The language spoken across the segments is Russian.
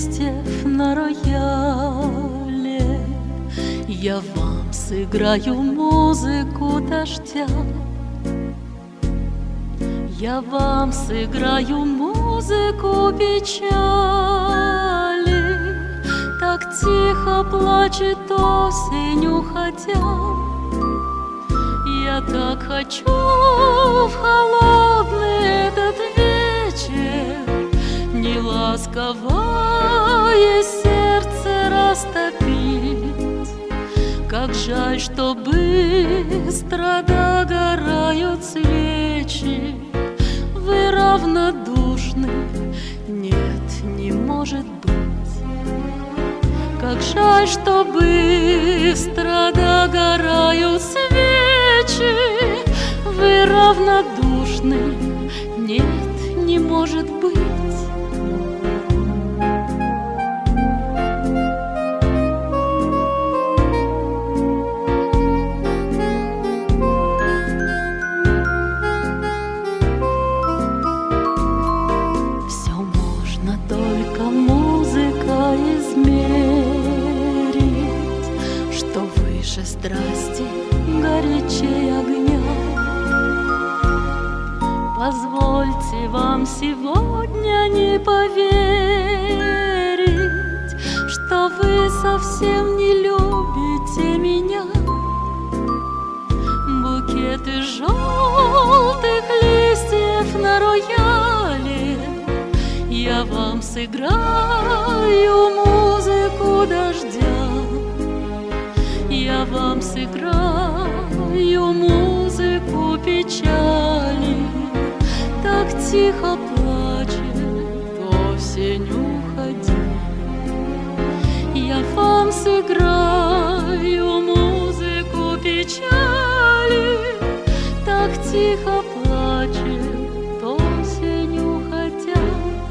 листьев на рояле. Я вам сыграю музыку дождя. Я вам сыграю музыку печали. Так тихо плачет осень, уходя. Я так хочу в холодный этот вечер неласковое сердце растопить. Как жаль, что быстро догорают свечи. Вы равнодушны, нет, не может быть. Как жаль, что быстро догорают свечи. Вы равнодушны, нет, не может быть. Страсти горячей огня. Позвольте вам сегодня не поверить, что вы совсем не любите меня. Букеты желтых листьев на рояле. Я вам сыграю музыку дождя. Я вам сыграю музыку печали. Так тихо плачет осень, уходи. Я вам сыграю музыку печали. Так тихо плачет осень, уходя.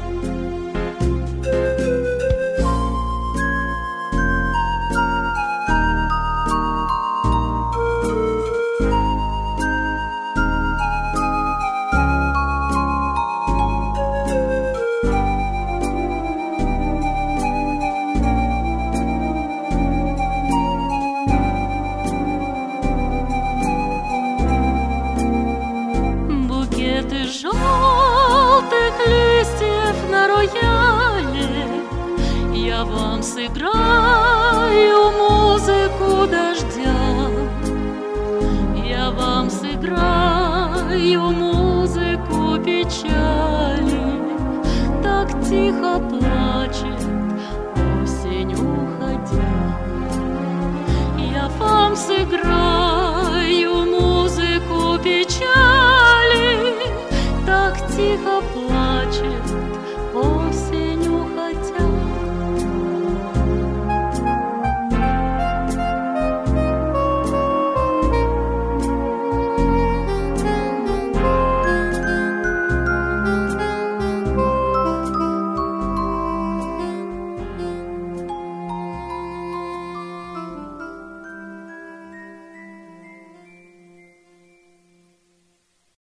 Желтых листьев на рояле. Я вам сыграю музыку дождя. Я вам сыграю музыку печали. Так тихо плачет осень, уходя. Я вам сыграю музыку печали. Так тихо плачет